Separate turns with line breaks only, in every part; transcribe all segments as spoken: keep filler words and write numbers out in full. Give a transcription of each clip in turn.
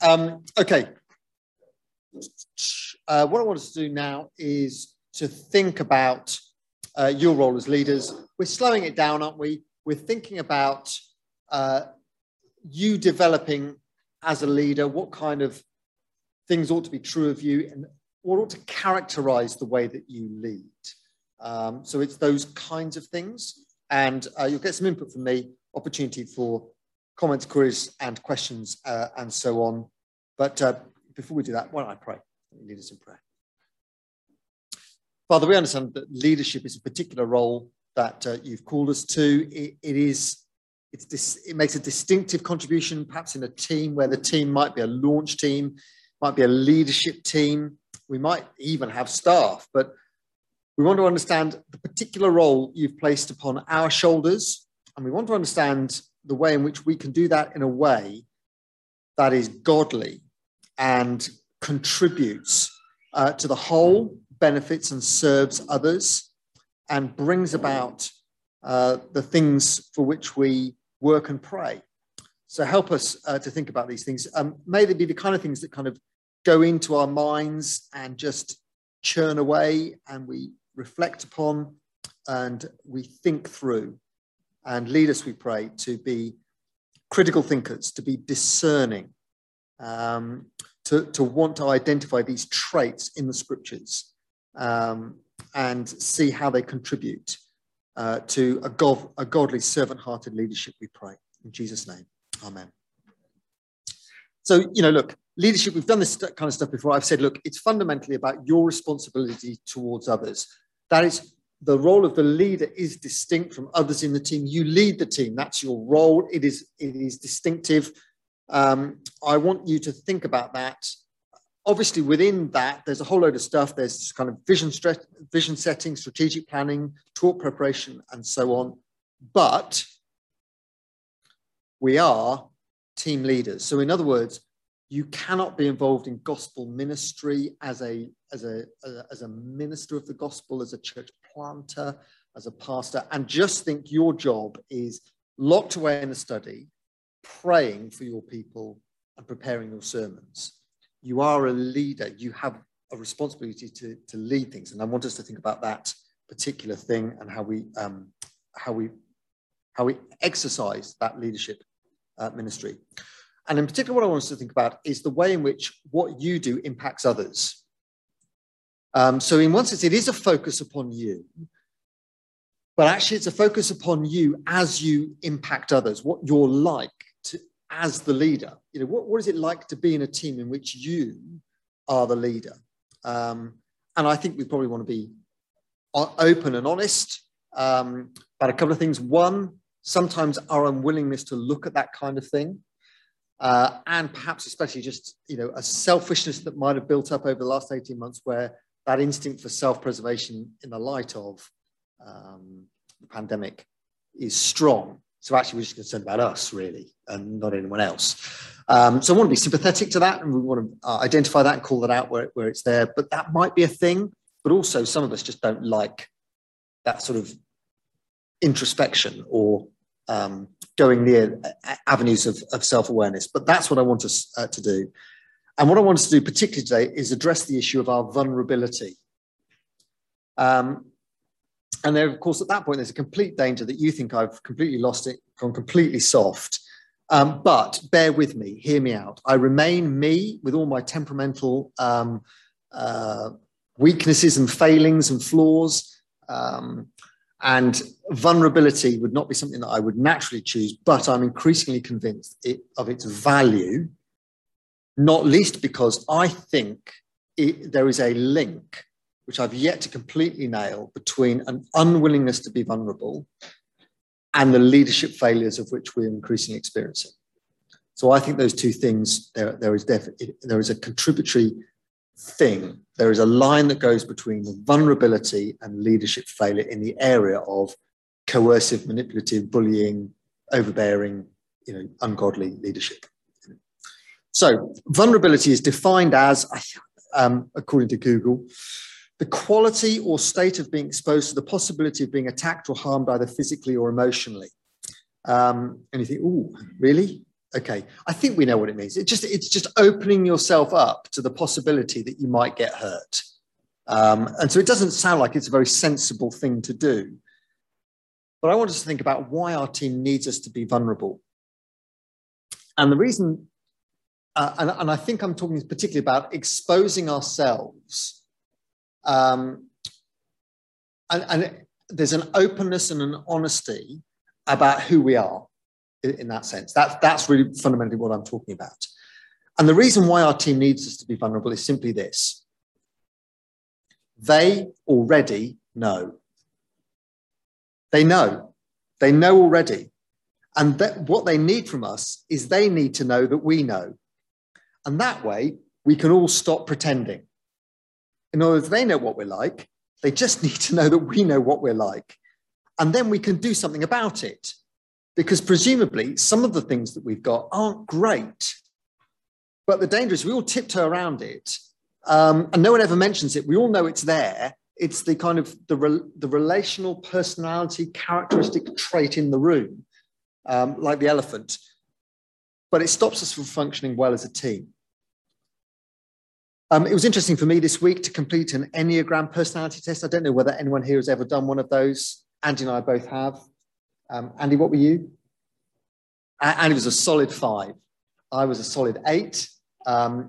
Um, okay. Uh, what I want us to do now is to think about uh, your role as leaders. We're slowing it down, aren't we? We're thinking about uh, you developing as a leader, what kind of things ought to be true of you and what ought to characterize the way that you lead. Um, so it's those kinds of things. And uh, you'll get some input from me, opportunity for comments, queries, and questions, uh, and so on. But uh, before we do that, why don't I pray? Lead us in prayer. Father, we understand that leadership is a particular role that uh, you've called us to. It, it is, it's dis, it makes a distinctive contribution, perhaps in a team where the team might be a launch team, might be a leadership team. We might even have staff, but we want to understand the particular role you've placed upon our shoulders, and we want to understand the way in which we can do that in a way that is godly and contributes uh, to the whole, benefits and serves others, and brings about uh, the things for which we work and pray. So help us uh, to think about these things. Um, may they be the kind of things that kind of go into our minds and just churn away, and we reflect upon and we think through, and lead us, we pray, to be critical thinkers, to be discerning, um, to, to want to identify these traits in the scriptures, um, and see how they contribute uh, to a, gov a godly, servant-hearted leadership, we pray. In Jesus' name, amen. So, you know, look, leadership, we've done this kind of stuff before. I've said, look, it's fundamentally about your responsibility towards others. That is, the role of the leader is distinct from others in the team. You lead the team. That's your role. It is, it is distinctive. Um, I want you to think about that. Obviously, within that, there's a whole load of stuff. There's kind of vision, vision setting, strategic planning, talk preparation, and so on. But we are team leaders. So in other words, you cannot be involved in gospel ministry as a, as a, as a minister of the gospel, as a church planter, as a pastor, and just think your job is locked away in a study, praying for your people and preparing your sermons. You are a leader. You have a responsibility to, to lead things. And I want us to think about that particular thing and how we, um, how we, how we exercise that leadership uh, ministry. And in particular, what I want us to think about is the way in which what you do impacts others. Um, so in one sense, it is a focus upon you, but actually it's a focus upon you as you impact others, what you're like to, as the leader. You know, what, what is it like to be in a team in which you are the leader? Um, and I think we probably want to be open and honest um, about a couple of things. One, sometimes our unwillingness to look at that kind of thing. Uh, and perhaps especially just, you know, a selfishness that might have built up over the last eighteen months, where that instinct for self-preservation in the light of um, the pandemic is strong. So actually we're just concerned about us, really, and not anyone else. Um, so I want to be sympathetic to that, and we want to uh, identify that and call that out where, where it's there. But that might be a thing, but also some of us just don't like that sort of introspection or um, going near avenues of, of self-awareness. But that's what I want us uh, to do. And what I want us to do particularly today is address the issue of our vulnerability. Um, and there, of course, at that point, there's a complete danger that you think I've completely lost it, gone completely soft. Um, but bear with me, hear me out. I remain me with all my temperamental um, uh, weaknesses and failings and flaws. Um, And vulnerability would not be something that I would naturally choose, but I'm increasingly convinced it, of its value, not least because I think it, there is a link, which I've yet to completely nail, between an unwillingness to be vulnerable and the leadership failures of which we're increasingly experiencing. So I think those two things, there, there is definitely, there is a contributory thing. There is a line that goes between the vulnerability and leadership failure in the area of coercive, manipulative, bullying, overbearing, you know, ungodly leadership. So vulnerability is defined as, um, according to Google, the quality or state of being exposed to the possibility of being attacked or harmed either physically or emotionally. Um, and you think, ooh, really? Okay, I think we know what it means. It just, it's just opening yourself up to the possibility that you might get hurt. Um, and so it doesn't sound like it's a very sensible thing to do. But I want us to think about why our team needs us to be vulnerable. And the reason, uh, and, and I think I'm talking particularly about exposing ourselves. Um, and, and there's an openness and an honesty about who we are in, in that sense. That, that's really fundamentally what I'm talking about. And the reason why our team needs us to be vulnerable is simply this. They already know. They know. They know already. And that what they need from us is they need to know that we know. And that way, we can all stop pretending. In other words, they know what we're like. They just need to know that we know what we're like. And then we can do something about it. Because presumably, some of the things that we've got aren't great. But the danger is we all tiptoe around it. Um, and no one ever mentions it. We all know it's there. It's the kind of the, re the relational personality characteristic trait in the room, um, like the elephant. But it stops us from functioning well as a team. Um, it was interesting for me this week to complete an Enneagram personality test. I don't know whether anyone here has ever done one of those. Andy and I both have. Um, Andy, what were you? A Andy was a solid five. I was a solid eight. Um,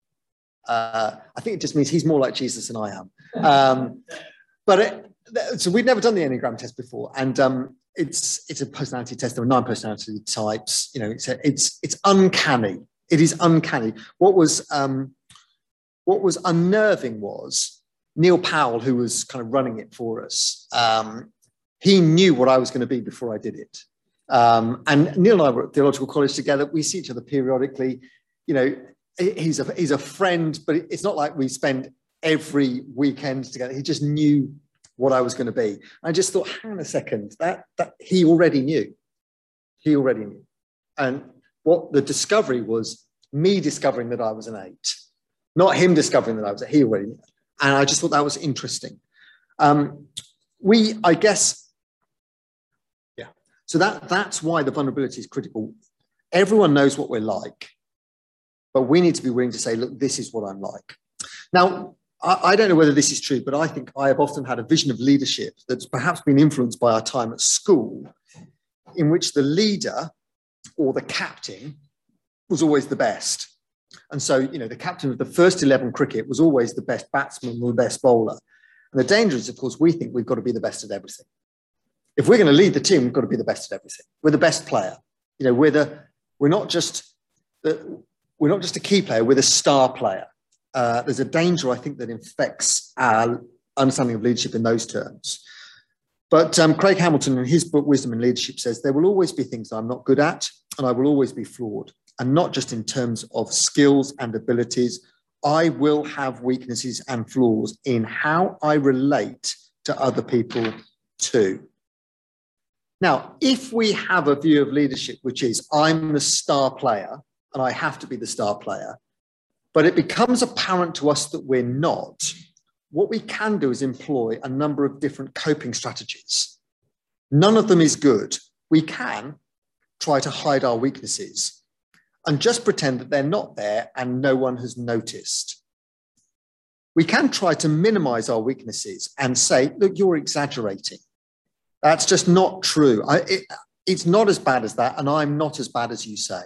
uh, I think it just means he's more like Jesus than I am. Um, but it, so we've never done the Enneagram test before, and um, it's it's a personality test. There are nine personality types. You know, it's a, it's it's uncanny. It is uncanny. What was um, what was unnerving was Neil Powell, who was kind of running it for us. Um, he knew what I was going to be before I did it. Um, and Neil and I were at theological college together. We see each other periodically. You know, he's a he's a friend, but it's not like we spend every weekend together. He just knew what I was going to be. I just thought, hang on a second, that, that he already knew. He already knew. And what the discovery was, me discovering that I was an eight, not him discovering that I was a, he already knew. And I just thought that was interesting. Um, we, I guess, yeah. So that, that's why the vulnerability is critical. Everyone knows what we're like, but we need to be willing to say, look, this is what I'm like. Now, I don't know whether this is true, but I think I have often had a vision of leadership that's perhaps been influenced by our time at school, in which the leader or the captain was always the best. And so, you know, the captain of the first eleven cricket was always the best batsman or the best bowler. And the danger is, of course, we think we've got to be the best at everything. If we're going to lead the team, we've got to be the best at everything. We're the best player. You know, we're the, we're not just the, we're not just a key player, we're the star player. Uh, there's a danger, I think, that infects our understanding of leadership in those terms. But um, Craig Hamilton, in his book, Wisdom in Leadership, says, there will always be things I'm not good at, and I will always be flawed. And not just in terms of skills and abilities. I will have weaknesses and flaws in how I relate to other people too. Now, if we have a view of leadership, which is I'm the star player, and I have to be the star player, but it becomes apparent to us that we're not, what we can do is employ a number of different coping strategies. None of them is good. We can try to hide our weaknesses and just pretend that they're not there and no one has noticed. We can try to minimize our weaknesses and say, look, you're exaggerating. That's just not true. I, it, it's not as bad as that, and I'm not as bad as you say.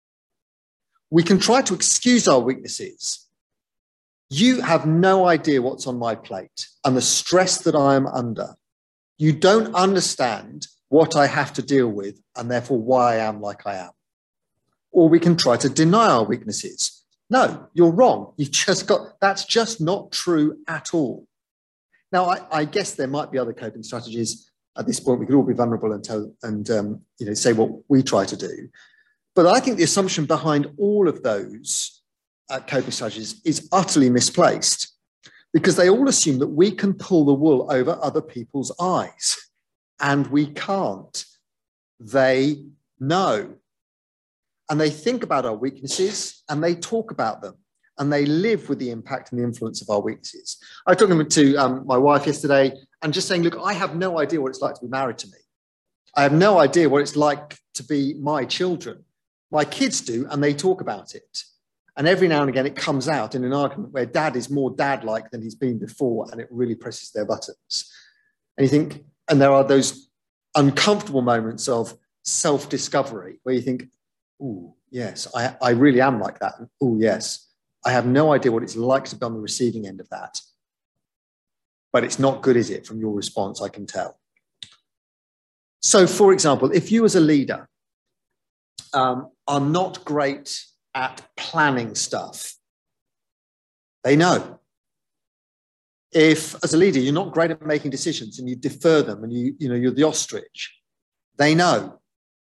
We can try to excuse our weaknesses. You have no idea what's on my plate and the stress that I am under. You don't understand what I have to deal with and therefore why I am like I am. Or we can try to deny our weaknesses. No, you're wrong. You've just got, that's just not true at all. Now, I, I guess there might be other coping strategies. At this point, we could all be vulnerable and, tell, and um, you know, say what we try to do. But I think the assumption behind all of those uh, coping strategies is utterly misplaced, because they all assume that we can pull the wool over other people's eyes, and we can't. They know. And they think about our weaknesses and they talk about them and they live with the impact and the influence of our weaknesses. I was talking to um, my wife yesterday and just saying, look, I have no idea what it's like to be married to me. I have no idea what it's like to be my children. My kids do, and they talk about it. And every now and again, it comes out in an argument where dad is more dad-like than he's been before, and it really presses their buttons. And you think, and there are those uncomfortable moments of self-discovery where you think, oh, yes, I, I really am like that. Oh, yes, I have no idea what it's like to be on the receiving end of that. But it's not good, is it, from your response, I can tell. So, for example, if you as a leader um, are not great at planning stuff, they know. If, as a leader, you're not great at making decisions and you defer them and you, you know, you're the ostrich, they know.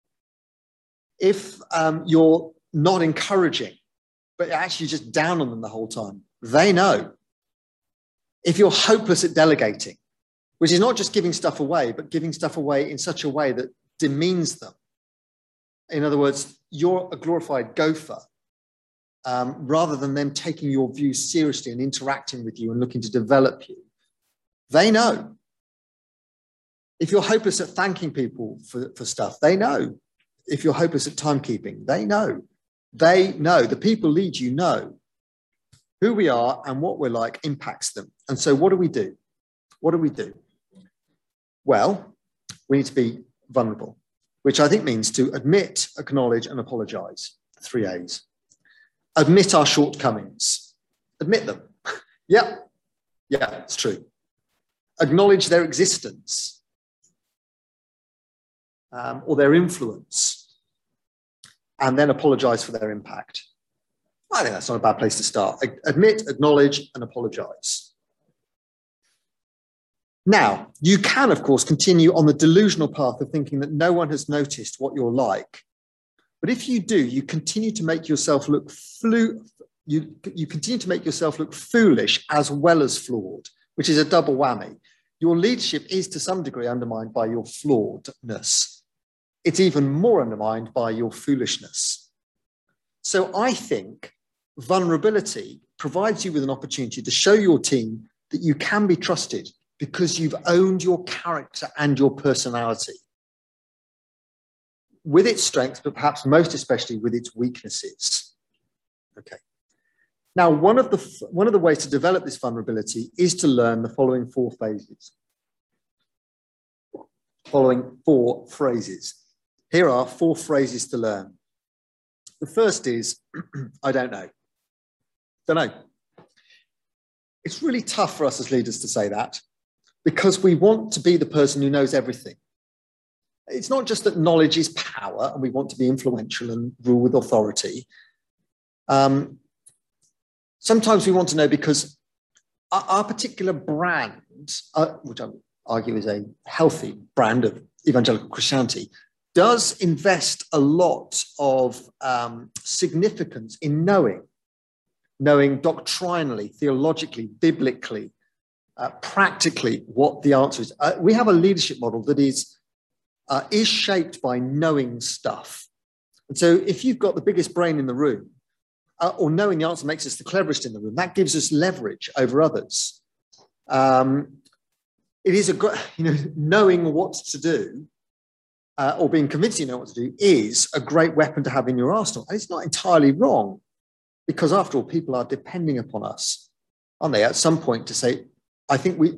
If um, you're not encouraging, but you're actually just down on them the whole time, they know. If you're hopeless at delegating, which is not just giving stuff away, but giving stuff away in such a way that demeans them. In other words, you're a glorified gopher, um, rather than them taking your views seriously and interacting with you and looking to develop you. They know. If you're hopeless at thanking people for, for stuff, they know. If you're hopeless at timekeeping, they know. They know. The people lead you know. Who we are and what we're like impacts them. And so what do we do? What do we do? Well, we need to be vulnerable, which I think means to admit, acknowledge, and apologize. Three A's. Admit our shortcomings. Admit them. Yeah, yeah, it's true. Acknowledge their existence um, or their influence, and then apologize for their impact. I think that's not a bad place to start. Admit, acknowledge, and apologize. Now, you can, of course, continue on the delusional path of thinking that no one has noticed what you're like. But if you do, you continue to make yourself look flu you, you continue to make yourself look foolish as well as flawed, which is a double whammy. Your leadership is to some degree undermined by your flawedness. It's even more undermined by your foolishness. So I think vulnerability provides you with an opportunity to show your team that you can be trusted because you've owned your character and your personality, with its strengths, but perhaps most especially with its weaknesses. Okay. Now, one of the, one of the ways to develop this vulnerability is to learn the following four phases. Following four phrases. Here are four phrases to learn. The first is, I don't know. Don't know. It's really tough for us as leaders to say that because we want to be the person who knows everything. It's not just that knowledge is power and we want to be influential and rule with authority. Um, sometimes we want to know because our, our particular brand, uh, which I argue is a healthy brand of evangelical Christianity, does invest a lot of um, significance in knowing, knowing doctrinally, theologically, biblically, uh, practically what the answer is. Uh, we have a leadership model that is Uh, is shaped by knowing stuff. And so if you've got the biggest brain in the room, uh, or knowing the answer makes us the cleverest in the room, that gives us leverage over others. Um, it is a good, you know, knowing what to do, uh, or being convinced you know what to do is a great weapon to have in your arsenal. And it's not entirely wrong, because after all, people are depending upon us, aren't they, at some point to say, I think we,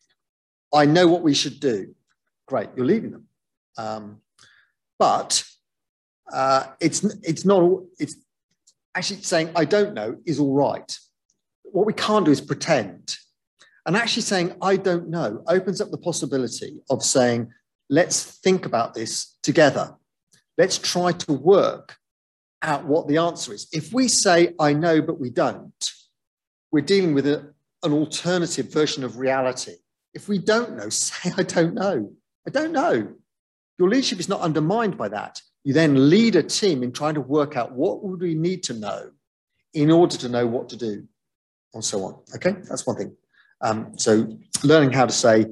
I know what we should do. Great, you're leading them. Um, but uh, it's it's not it's actually saying I don't know is all right. What we can't do is pretend, and actually saying I don't know opens up the possibility of saying let's think about this together. Let's try to work out what the answer is. If we say I know but we don't, we're dealing with a, an alternative version of reality. If we don't know, say I don't know. I don't know. Your leadership is not undermined by that. You then lead a team in trying to work out what would we need to know in order to know what to do, and so on. Okay, that's one thing. Um, so learning how to say,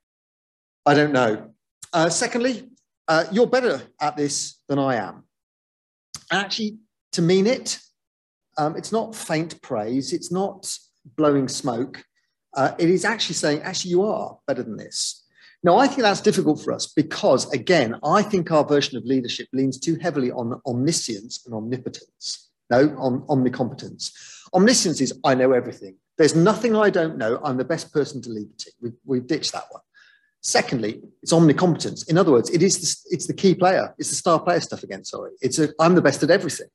I don't know. Uh, secondly, uh, you're better at this than I am. And actually, to mean it, um, it's not faint praise. It's not blowing smoke. Uh, it is actually saying, actually, you are better than this. Now, I think that's difficult for us because, again, I think our version of leadership leans too heavily on omniscience and omnipotence. No, on omnicompetence. Omniscience is, I know everything. There's nothing I don't know. I'm the best person to lead the team. We've, we've ditched that one. Secondly, it's omnicompetence. In other words, it is the, it's the key player. It's the star player stuff again, sorry. It's a, I'm the best at everything.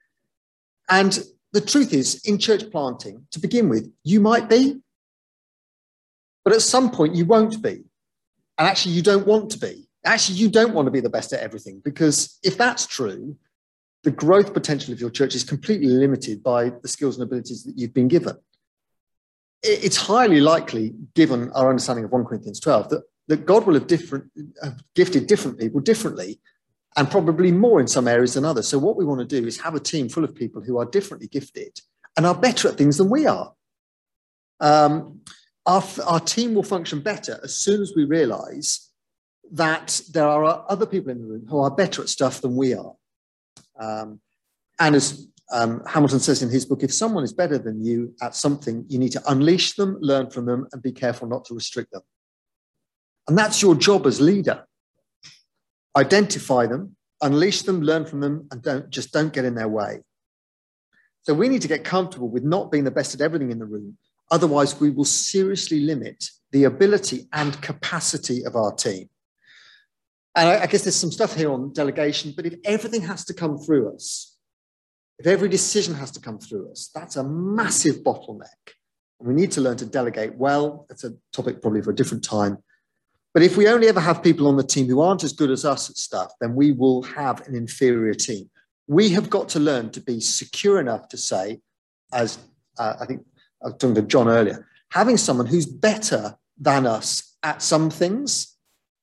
And the truth is, in church planting, to begin with, you might be, but at some point you won't be. And actually, you don't want to be. Actually, you don't want to be the best at everything, because if that's true, the growth potential of your church is completely limited by the skills and abilities that you've been given. It's highly likely, given our understanding of First Corinthians twelve, that, that God will have, different, have gifted different people differently, and probably more in some areas than others. So what we want to do is have a team full of people who are differently gifted and are better at things than we are. Um, our, our team will function better as soon as we realize that there are other people in the room who are better at stuff than we are. Um, and as um, Hamilton says in his book, if someone is better than you at something, you need to unleash them, learn from them, and be careful not to restrict them. And that's your job as leader. Identify them, unleash them, learn from them, and don't just don't get in their way. So we need to get comfortable with not being the best at everything in the room. Otherwise, we will seriously limit the ability and capacity of our team. And I, I guess there's some stuff here on delegation, but if everything has to come through us, if every decision has to come through us, that's a massive bottleneck. And we need to learn to delegate well. That's a topic probably for a different time. But if we only ever have people on the team who aren't as good as us at stuff, then we will have an inferior team. We have got to learn to be secure enough to say, as uh, I think I was talking to John earlier, having someone who's better than us at some things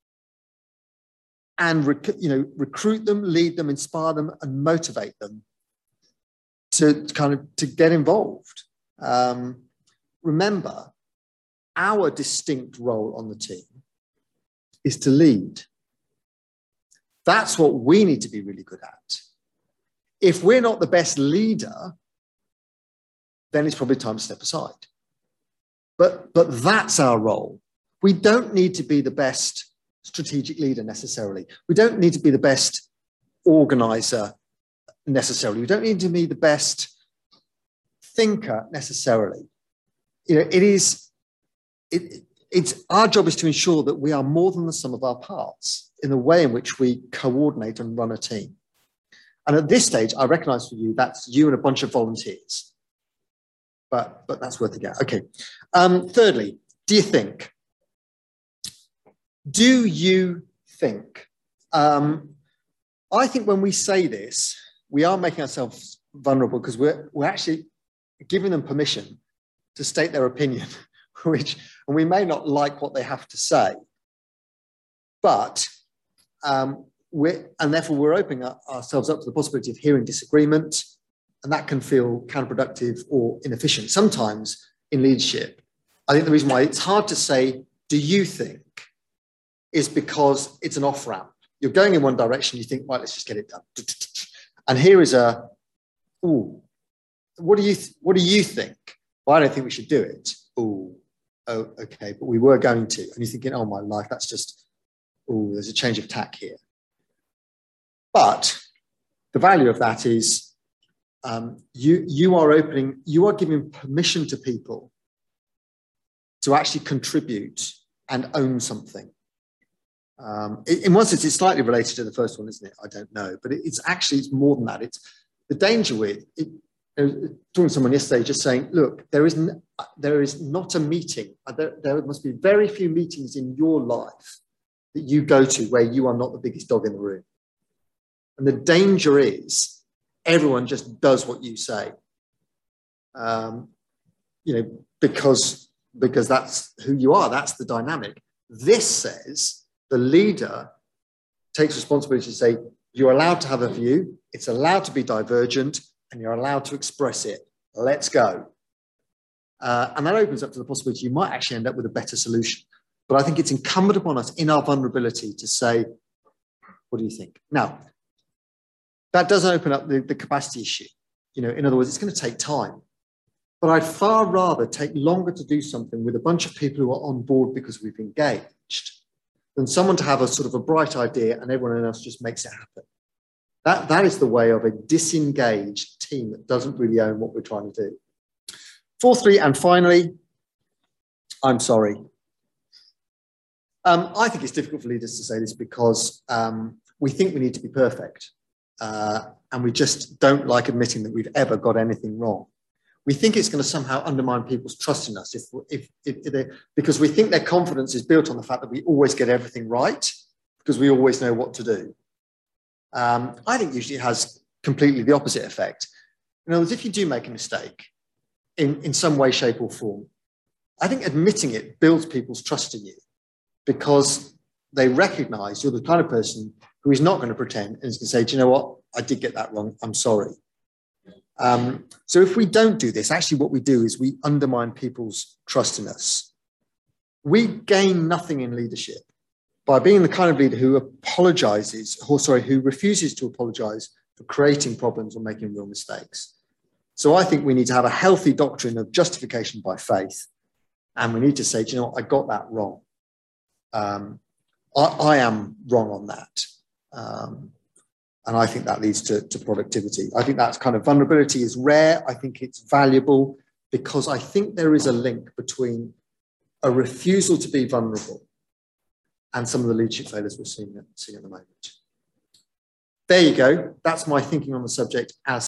and rec- you know, recruit them, lead them, inspire them, and motivate them to kind of to get involved. Um, remember, our distinct role on the team is to lead. That's what we need to be really good at. If we're not the best leader, then it's probably time to step aside. But, but that's our role. We don't need to be the best strategic leader necessarily. We don't need to be the best organizer necessarily. We don't need to be the best thinker necessarily. You know, it is, it, it's our job is to ensure that we are more than the sum of our parts in the way in which we coordinate and run a team. And at this stage, I recognize for you, that's you and a bunch of volunteers. But, but that's worth a go. Okay. Um, thirdly, do you think? Do you think? Um, I think when we say this, we are making ourselves vulnerable because we're, we're actually giving them permission to state their opinion, which, and we may not like what they have to say, but um, we're, and therefore we're opening up ourselves up to the possibility of hearing disagreement, and that can feel counterproductive or inefficient. Sometimes in leadership, I think the reason why it's hard to say, do you think, is because it's an off-ramp. You're going in one direction, you think, well, let's just get it done. And here is a, ooh, what do you, th- what do you think? Well, I don't think we should do it. Ooh, oh, okay, but we were going to. And you're thinking, oh, my life, that's just, ooh, there's a change of tack here. But the value of that is, Um, you, you are opening, you are giving permission to people to actually contribute and own something. Um, in one sense, it's slightly related to the first one, isn't it? I don't know, but it, it's actually, it's more than that. It's the danger with it. I was talking to someone yesterday just saying, look, there is, n- there is not a meeting. There, there must be very few meetings in your life that you go to where you are not the biggest dog in the room. And the danger is, everyone just does what you say, um, you know, because, because that's who you are. That's the dynamic. This says the leader takes responsibility to say, you're allowed to have a view. It's allowed to be divergent and you're allowed to express it. Let's go. Uh, and that opens up to the possibility you might actually end up with a better solution. But I think it's incumbent upon us in our vulnerability to say, what do you think? Now, that does open up the, the capacity issue. You know, in other words, it's going to take time. But I'd far rather take longer to do something with a bunch of people who are on board because we've engaged than someone to have a sort of a bright idea and everyone else just makes it happen. That, that is the way of a disengaged team that doesn't really own what we're trying to do. Fourthly, and finally, I'm sorry. Um, I think it's difficult for leaders to say this because um, we think we need to be perfect. Uh, and we just don't like admitting that we've ever got anything wrong. We think it's going to somehow undermine people's trust in us if, if, if, if they, because we think their confidence is built on the fact that we always get everything right because we always know what to do. Um, I think usually it has completely the opposite effect. In other words, if you do make a mistake in, in some way, shape or form, I think admitting it builds people's trust in you because they recognize you're the kind of person who is not going to pretend and is going to say, do you know what? I did get that wrong. I'm sorry. Um, so if we don't do this, actually what we do is we undermine people's trust in us. We gain nothing in leadership by being the kind of leader who apologizes, or sorry, who refuses to apologize for creating problems or making real mistakes. So I think we need to have a healthy doctrine of justification by faith. And we need to say, do you know what? I got that wrong. Um, I, I am wrong on that. Um, and I think that leads to, to productivity. I think that's kind of vulnerability is rare. I think it's valuable because I think there is a link between a refusal to be vulnerable and some of the leadership failures we're seeing, seeing at the moment. There you go. That's my thinking on the subject as